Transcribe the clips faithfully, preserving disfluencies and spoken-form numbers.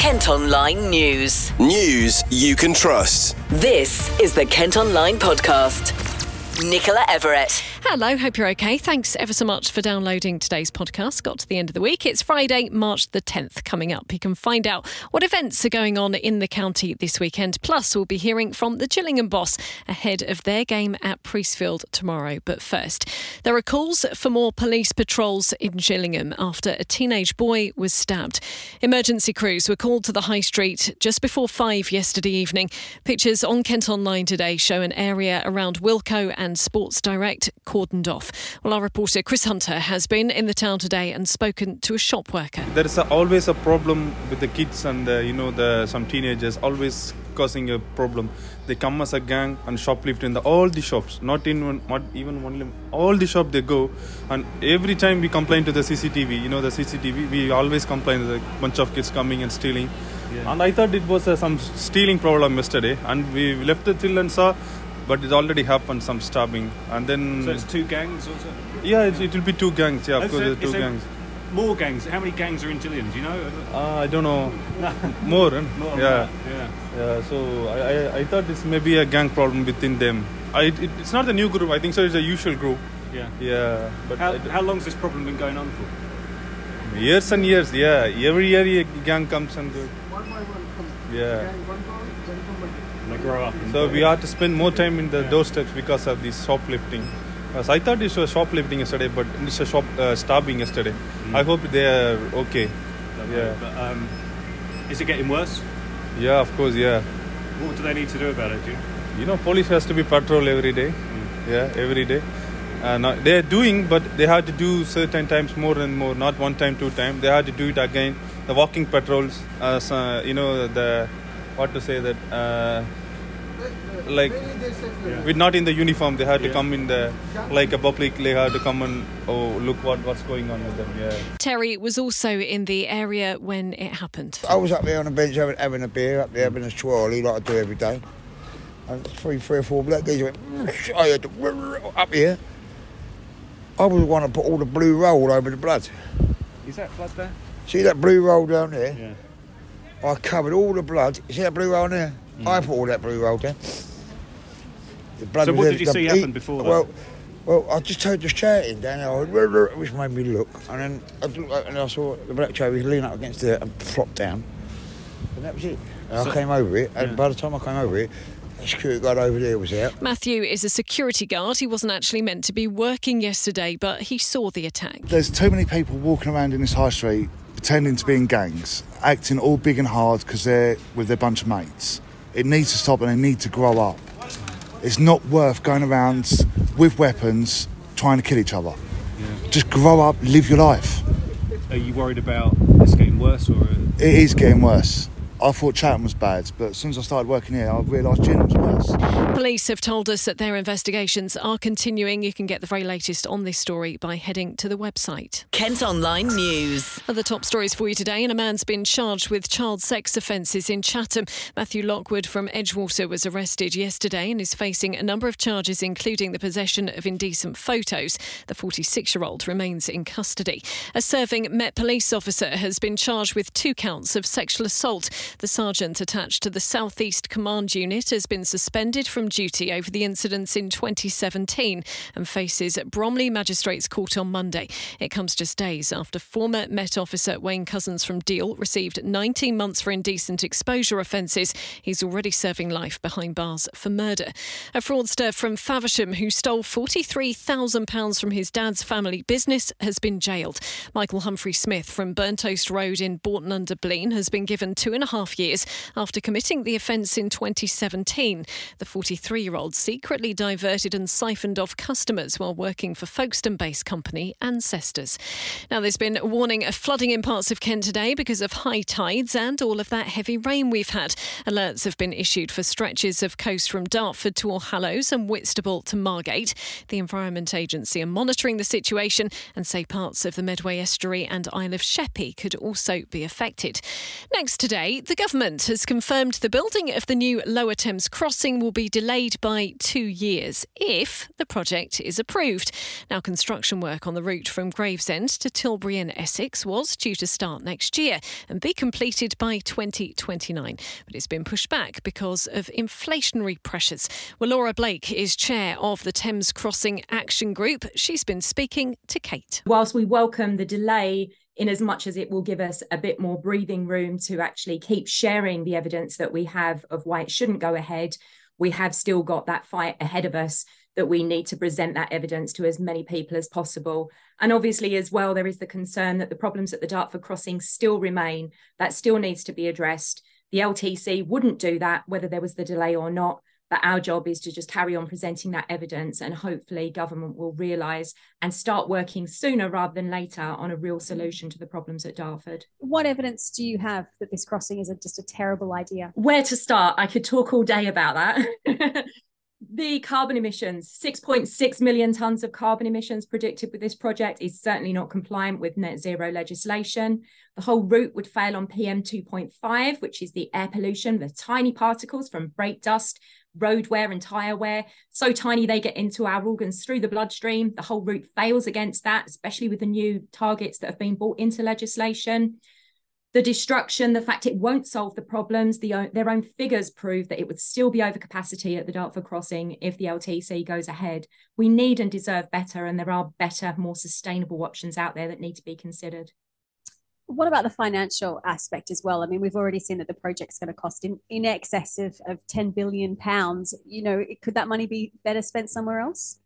Kent Online News. News you can trust. This is the Kent Online Podcast. Nicola Everett. Hello, hope you're okay. Thanks ever so much for downloading today's podcast. Got to the end of the week. It's Friday, March the tenth coming up. You can find out what events are going on in the county this weekend. Plus, we'll be hearing from the Gillingham Boss ahead of their game at Priestfield tomorrow. But first, there are calls for more police patrols in Gillingham after a teenage boy was stabbed. Emergency crews were called to the High Street just before five yesterday evening. Pictures on Kent Online today show an area around Wilko and Sports Direct cordoned off. Well, our reporter Chris Hunter has been in the town today and spoken to a shop worker. There is a, always a problem with the kids and uh, you know the some teenagers always causing a problem. They come as a gang and shoplift in the, all the shops, not in one, not even one, all the shop they go. And every time we complain to the C C T V, you know the C C T V, we always complain that a bunch of kids coming and stealing. Yeah. And I thought it was uh, some stealing problem yesterday, and we left it till and saw. But it already happened, some stabbing. And then... So it's two gangs also? Yeah, it, it will be two gangs, yeah, of course, there, two gangs. More gangs? How many gangs are in Gillingham, do you know? Uh, I don't know. More, eh? More yeah. yeah. Yeah, so I, I, I thought it's maybe a gang problem within them. I, it, it's not a new group, I think so it's a usual group. Yeah. Yeah. But how, how long has this problem been going on for? Years and years, yeah. Every year a gang comes and goes. One by one comes. Yeah. They grow up. So we have to spend more time in the yeah. doorsteps because of this shoplifting. Because I thought it was shoplifting yesterday, but it's a shop uh, stabbing yesterday. Mm. I hope they are okay. Lovely. Yeah. But, um, is it getting worse? Yeah, of course, yeah. What do they need to do about it, do you? You know, police has to be patrol every day. Mm. Yeah, every day. Uh, not, they are doing, but they have to do certain times more and more. Not one time, two times. They have to do it again. The walking patrols, uh, so, you know, the... What to say that, uh, like, yeah. with not in the uniform, they had to yeah. come in the, like a public, they had to come and, oh, look what, what's going on with them, yeah. Terry was also in the area when it happened. I was up there on the bench having, having a beer, up there having a swirly like I do every day. And three, three or four black guys went, I had to, up here. I was the one to put all the blue roll over the blood. Is that blood there? See that blue roll down there? Yeah. I covered all the blood. You see that blue roll there? Mm. I put all that blue roll there. The blood so what did you see happen before that? Well, well, I just heard the shouting down there, which made me look. And then I looked and I saw the black cherry lean up against it and flop down. And that was it. And so, I came over it, and yeah. by the time I came over it, the security guard over there was out. Matthew is a security guard. He wasn't actually meant to be working yesterday, but he saw the attack. There's too many people walking around in this high street pretending to be in gangs, acting all big and hard because they're with their bunch of mates. It needs to stop and they need to grow up. It's not worth going around with weapons trying to kill each other. Yeah. Just grow up, live your life. Are you worried about this getting worse? Or It is getting worse. I thought Chatham was bad, but as soon as I started working here, I realised Gillingham was worse. Police have told us that their investigations are continuing. You can get the very latest on this story by heading to the website. Kent Online News. Other top stories for you today, and a man's been charged with child sex offences in Chatham. Matthew Lockwood from Edgewater was arrested yesterday and is facing a number of charges, including the possession of indecent photos. The forty-six-year-old remains in custody. A serving Met police officer has been charged with two counts of sexual assault. The sergeant attached to the South East Command Unit has been suspended from duty over the incidents in twenty seventeen and faces Bromley Magistrates Court on Monday. It comes just days after former Met officer Wayne Cousins from Deal received nineteen months for indecent exposure offences. He's already serving life behind bars for murder. A fraudster from Faversham who stole forty-three thousand pounds from his dad's family business has been jailed. Michael Humphrey Smith from Burntoast Road in Bourton-under-Blean has been given two and a half years after committing the offence in twenty seventeen. The forty-three-year-old secretly diverted and siphoned off customers while working for Folkestone-based company Ancestors. Now, there's been a warning of flooding in parts of Kent today because of high tides and all of that heavy rain we've had. Alerts have been issued for stretches of coast from Dartford to Allhallows and Whitstable to Margate. The Environment Agency are monitoring the situation and say parts of the Medway Estuary and Isle of Sheppey could also be affected. Next today, the government has confirmed the building of the new Lower Thames crossing will be delayed by two years if the project is approved. Now, construction work on the route from Gravesend to Tilbury in Essex was due to start next year and be completed by twenty twenty-nine. But it's been pushed back because of inflationary pressures. Well, Laura Blake is chair of the Thames Crossing Action Group. She's been speaking to Kate. Whilst we welcome the delay in as much as it will give us a bit more breathing room to actually keep sharing the evidence that we have of why it shouldn't go ahead, we have still got that fight ahead of us that we need to present that evidence to as many people as possible. And obviously as well, there is the concern that the problems at the Dartford crossing still remain. That still needs to be addressed. The L T C wouldn't do that, whether there was the delay or not. But our job is to just carry on presenting that evidence, and hopefully government will realise and start working sooner rather than later on a real solution to the problems at Dartford. What evidence do you have that this crossing is a, just a terrible idea? Where to start? I could talk all day about that. The carbon emissions, six point six million tonnes of carbon emissions predicted with this project is certainly not compliant with net zero legislation. The whole route would fail on P M two point five, which is the air pollution, the tiny particles from brake dust, road wear and tyre wear, so tiny they get into our organs through the bloodstream. The whole route fails against that, especially with the new targets that have been brought into legislation. The destruction, the fact it won't solve the problems, the, their own figures prove that it would still be over capacity at the Dartford crossing if the L T C goes ahead. We need and deserve better, and there are better, more sustainable options out there that need to be considered. What about the financial aspect as well? I mean, we've already seen that the project's going to cost in, in excess of, of ten billion pounds. You know, could that money be better spent somewhere else?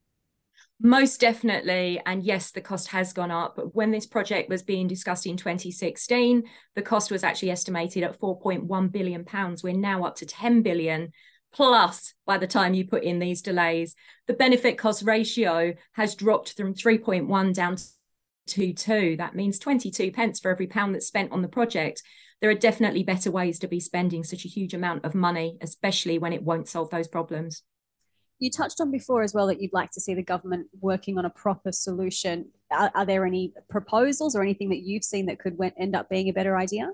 Most definitely. And yes, the cost has gone up. But when this project was being discussed in twenty sixteen, the cost was actually estimated at four point one billion pounds. We're now up to ten billion plus by the time you put in these delays. The benefit cost ratio has dropped from three point one down to two point two. That means twenty-two pence for every pound that's spent on the project. There are definitely better ways to be spending such a huge amount of money, especially when it won't solve those problems. You touched on before as well that you'd like to see the government working on a proper solution. Are, are there any proposals or anything that you've seen that could end up being a better idea?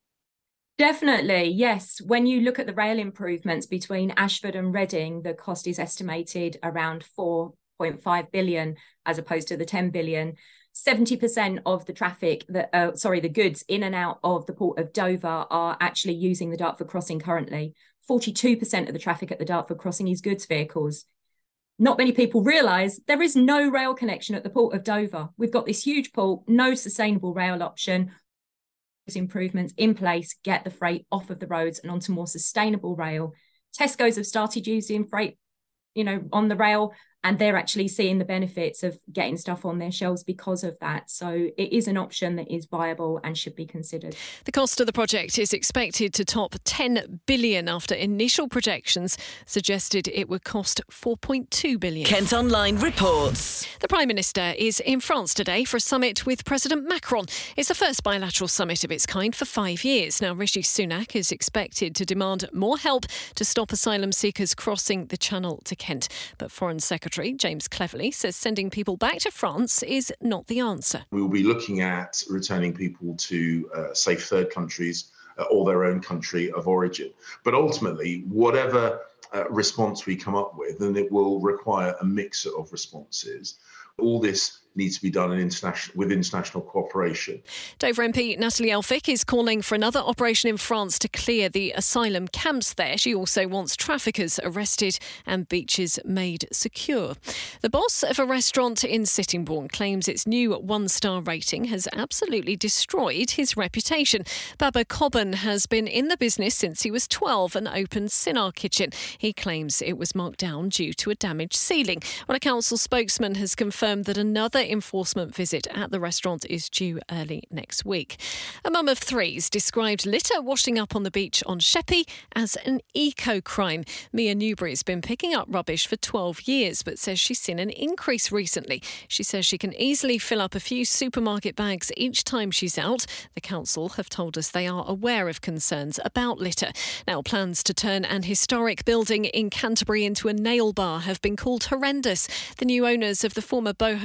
Definitely, yes. When you look at the rail improvements between Ashford and Reading, the cost is estimated around four point five billion as opposed to the ten billion. seventy percent of the traffic, that uh, sorry, the goods in and out of the Port of Dover are actually using the Dartford crossing currently. forty-two percent of the traffic at the Dartford crossing is goods vehicles. Not many people realise there is no rail connection at the Port of Dover. We've got this huge port, no sustainable rail option. Those improvements in place get the freight off of the roads and onto more sustainable rail. Tesco's have started using freight, you know, on the rail, and they're actually seeing the benefits of getting stuff on their shelves because of that. So it is an option that is viable and should be considered. The cost of the project is expected to top ten billion pounds after initial projections suggested it would cost four point two billion pounds. Kent Online reports. The Prime Minister is in France today for a summit with President Macron. It's the first bilateral summit of its kind for five years. Now, Rishi Sunak is expected to demand more help to stop asylum seekers crossing the Channel to Kent. But Foreign Secretary James Cleverly says sending people back to France is not the answer. We will be looking at returning people to uh, safe third countries uh, or their own country of origin. But ultimately, whatever uh, response we come up with, and it will require a mix of responses, all this needs to be done in international, with international cooperation. Dover M P Natalie Elphicke is calling for another operation in France to clear the asylum camps there. She also wants traffickers arrested and beaches made secure. The boss of a restaurant in Sittingbourne claims its new one-star rating has absolutely destroyed his reputation. Baba Cobban has been in the business since he was twelve and opened Sinar Kitchen. He claims it was marked down due to a damaged ceiling. Well, a council spokesman has confirmed that another enforcement visit at the restaurant is due early next week. A mum of three's described litter washing up on the beach on Sheppey as an eco-crime. Mia Newbury's been picking up rubbish for twelve years but says she's seen an increase recently. She says she can easily fill up a few supermarket bags each time she's out. The council have told us they are aware of concerns about litter. Now, plans to turn an historic building in Canterbury into a nail bar have been called horrendous. The new owners of the former Boho Cafe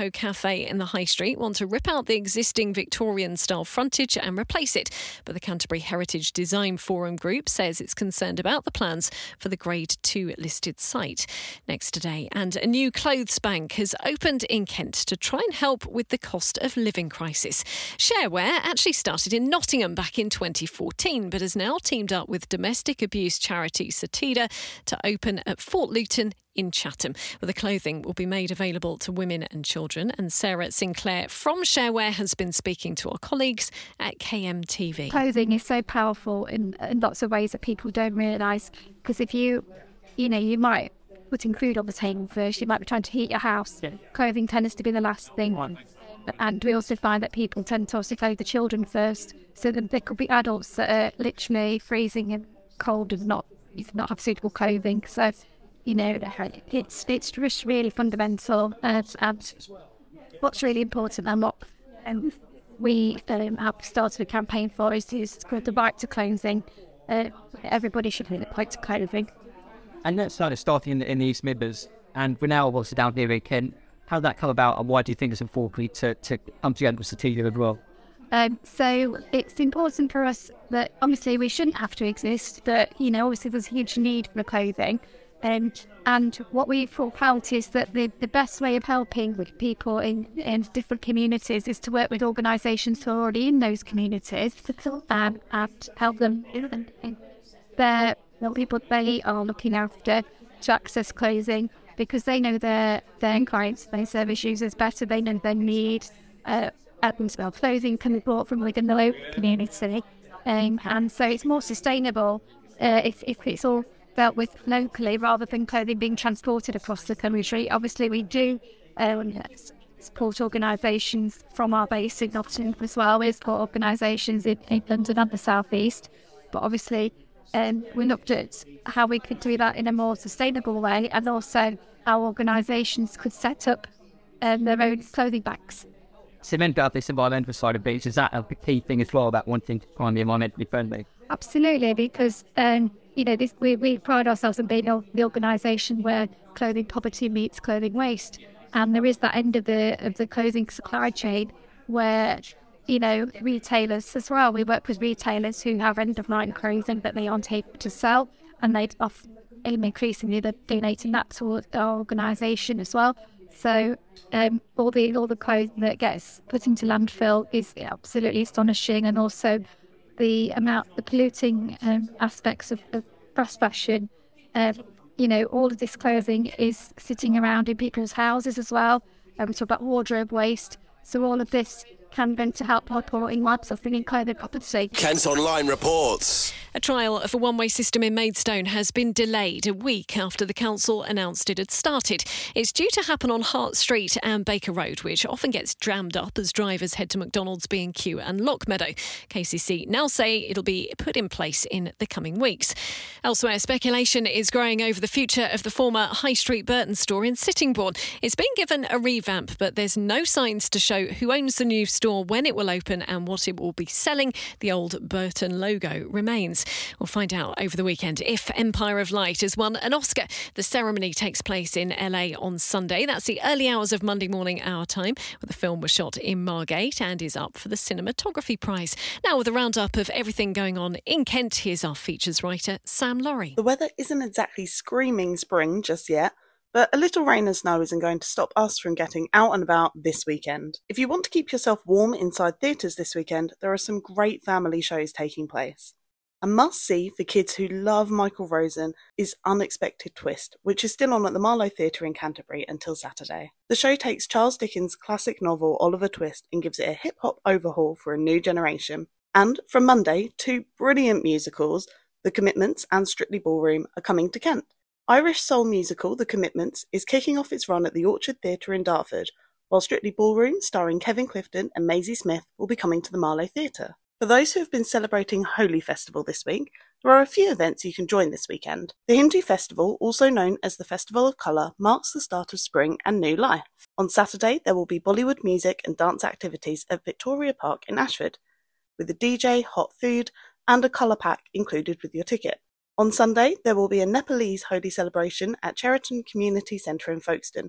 cafe in the High Street want to rip out the existing Victorian-style frontage and replace it. But the Canterbury Heritage Design Forum Group says it's concerned about the plans for the Grade two listed site. Next today, and a new clothes bank has opened in Kent to try and help with the cost of living crisis. Shareware actually started in Nottingham back in twenty fourteen, but has now teamed up with domestic abuse charity Satida to open at Fort Luton in Chatham, where the clothing will be made available to women and children. And Sarah Sinclair from Shareware has been speaking to our colleagues at K M T V. Clothing is so powerful in, in lots of ways that people don't realise, because if you, you know, you might putting food on the table first, you might be trying to heat your house. Yeah. Clothing tends to be the last thing. And we also find that people tend to also clothe the children first, so that there could be adults that are literally freezing and cold and not not have suitable clothing. So, you know, it's it's just really fundamental. Uh, and what's really important and what um, we um, have started a campaign for is, is called the Right to Clothing. Uh, everybody should have the right to clothing. And that started starting in the, in the East Midlands, and we're now also down here in Kent. How did that come about, and why do you think it's important to, to come together with Satida as well? Um, so it's important for us that obviously we shouldn't have to exist, but, you know, obviously there's a huge need for clothing. Um, and what we felt is that the, the best way of helping with people in, in different communities is to work with organisations who are already in those communities um, and help them in, in their people they are looking after to access clothing, because they know their their clients, their service users better. They know their needs. Uh, well, clothing can be bought from within the local community, um, and so it's more sustainable uh, if if it's all dealt with locally rather than clothing being transported across the country. Obviously, we do um, support organisations from our base in Nottingham as well. We support organisations in, in London and the South East, but obviously. Um, we looked at how we could do that in a more sustainable way, and also how organisations could set up um, their own clothing banks. So you mentioned about this environmental side of things. Is that a key thing as well, about wanting to try and be environmentally friendly? Absolutely, because um, you know this, we, we pride ourselves on being the organisation where clothing poverty meets clothing waste, and there is that end of the of the clothing supply chain where, you know, retailers as well. We work with retailers who have end-of-line clothing that they aren't able to sell, and they'd often increasingly they're donating that to our organisation as well. So um, all the all the clothing that gets put into landfill is absolutely astonishing, and also the amount, the polluting um, aspects of, of fast fashion. Um, you know, all of this clothing is sitting around in people's houses as well. And we talk about wardrobe waste. So all of this can then to help people in lives of bringing clothing property. Kent Online reports. A trial of a one-way system in Maidstone has been delayed a week after the council announced it had started. It's due to happen on Hart Street and Baker Road, which often gets jammed up as drivers head to McDonald's, B and Q and Lockmeadow. K C C now say it'll be put in place in the coming weeks. Elsewhere, speculation is growing over the future of the former High Street Burton store in Sittingbourne. It's been given a revamp, but there's no signs to show who owns the new store, when it will open and what it will be selling. The old Burton logo remains. We'll find out over the weekend if Empire of Light has won an Oscar. The ceremony takes place in L A on Sunday. That's the early hours of Monday morning our time, where the film was shot in Margate and is up for the Cinematography Prize. Now, with a roundup of everything going on in Kent, here's our features writer, Sam Laurie. The weather isn't exactly screaming spring just yet, but a little rain and snow isn't going to stop us from getting out and about this weekend. If you want to keep yourself warm inside theatres this weekend, there are some great family shows taking place. A must-see for kids who love Michael Rosen is Unexpected Twist, which is still on at the Marlow Theatre in Canterbury until Saturday. The show takes Charles Dickens' classic novel Oliver Twist and gives it a hip-hop overhaul for a new generation. And from Monday, two brilliant musicals, The Commitments and Strictly Ballroom, are coming to Kent. Irish soul musical The Commitments is kicking off its run at the Orchard Theatre in Dartford, while Strictly Ballroom, starring Kevin Clifton and Maisie Smith, will be coming to the Marlow Theatre. For those who have been celebrating Holy Festival this week, there are a few events you can join this weekend. The Hindu Festival, also known as the Festival of Colour, marks the start of spring and new life. On Saturday, there will be Bollywood music and dance activities at Victoria Park in Ashford, with a D J, hot food, and a colour pack included with your ticket. On Sunday, there will be a Nepalese Holi celebration at Cheriton Community Centre in Folkestone,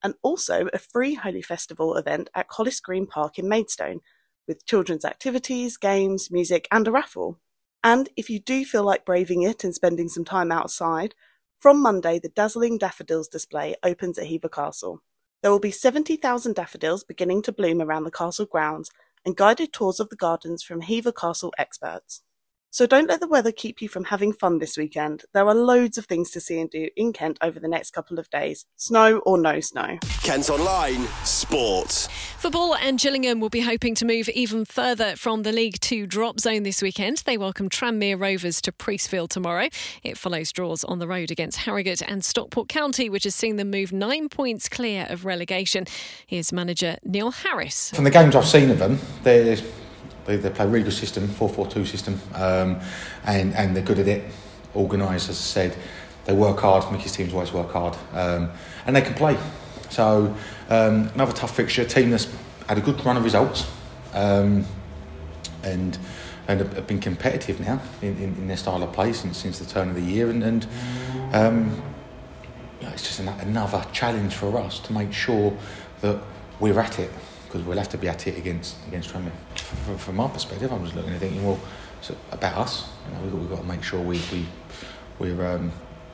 and also a free Holy Festival event at Collis Green Park in Maidstone, with children's activities, games, music and a raffle. And if you do feel like braving it and spending some time outside, from Monday the dazzling daffodils display opens at Hever Castle. There will be seventy thousand daffodils beginning to bloom around the castle grounds and guided tours of the gardens from Hever Castle experts. So don't let the weather keep you from having fun this weekend. There are loads of things to see and do in Kent over the next couple of days, snow or no snow. Kent Online Sport. Football and Gillingham will be hoping to move even further from the League Two drop zone this weekend. They welcome Tranmere Rovers to Priestfield tomorrow. It follows draws on the road against Harrogate and Stockport County, which has seen them move nine points clear of relegation. Here's manager Neil Harris. From the games I've seen of them, they're They, they play a really good system, four four two system, um, and, and they're good at it, organised, as I said. They work hard, Mickey's teams always work hard, um, and they can play. So, um, another tough fixture, a team that's had a good run of results, um, and and have been competitive now in, in, in their style of play since, since the turn of the year, and, and um, it's just an, another challenge for us to make sure that we're at it, because we'll have to be at it against against Tranmere. From, from my perspective, I was looking and thinking, well, it's about us. You know, we've, got, we've got to make sure we we we're um,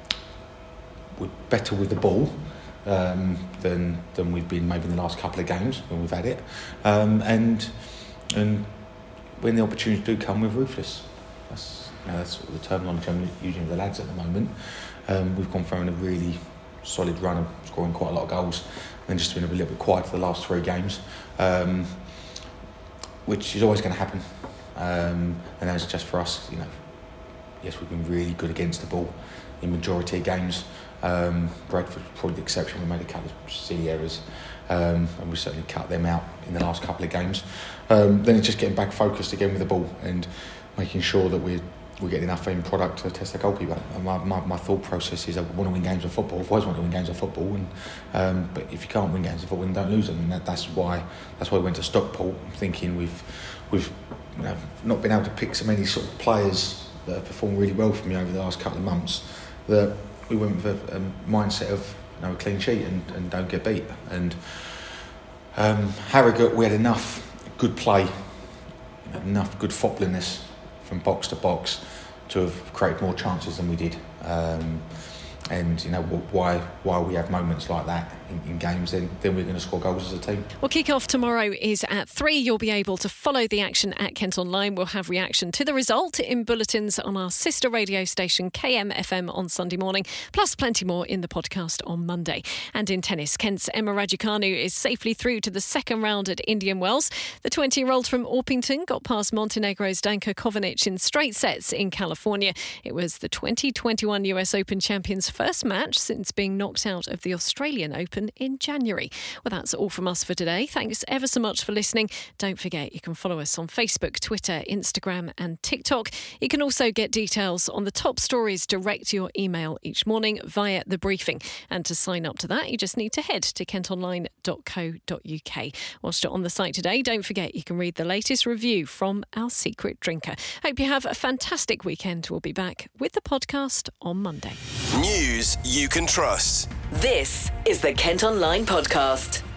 we're better with the ball um, than than we've been maybe in the last couple of games when we've had it, um, and and when the opportunities do come, we're ruthless. That's you know, that's sort of the terminology I'm using with the lads at the moment. Um, we've gone through a really solid run of scoring quite a lot of goals, and just been a little bit quiet for the last three games, um, which is always going to happen. Um, and that's just for us, you know. Yes, we've been really good against the ball in majority of games. Um, Bradford probably the exception. We made a couple of silly errors, um, and we certainly cut them out in the last couple of games. Um, then it's just getting back focused again with the ball and making sure that we're we get enough end product to test the goalkeeper. And my, my, my thought process is I want to win games of football. I've always wanted to win games of football, and um, but if you can't win games of football, then don't lose them. And that, that's why that's why we went to Stockport, thinking we've we've you know, not been able to pick so many sort of players that have performed really well for me over the last couple of months, that we went with a, a mindset of you know, a clean sheet and, and don't get beat. And um, Harrogate, we had enough good play, you know, enough good footballiness from box to box to have created more chances than we did. Um, and you know why why we have moments like that in, in games, then, then we're going to score goals as a team. Well, kick-off tomorrow is at three. You'll be able to follow the action at Kent Online. We'll have reaction to the result in bulletins on our sister radio station K M F M on Sunday morning, plus plenty more in the podcast on Monday. And in tennis, Kent's Emma Raducanu is safely through to the second round at Indian Wells. The twenty-year-old from Orpington got past Montenegro's Danka Kovanic in straight sets in California. It was the twenty twenty-one U S Open champion's first match since being knocked out of the Australian Open in January. Well, that's all from us for today. Thanks ever so much for listening. Don't forget you can follow us on Facebook, Twitter, Instagram and TikTok. You can also get details on the top stories direct to your email each morning via The Briefing. And to sign up to that, you just need to head to kent online dot co dot uk. Whilst you're on the site today, don't forget you can read the latest review from our secret drinker. Hope you have a fantastic weekend. We'll be back with the podcast on Monday. News you can trust. This is the Kent Online Podcast.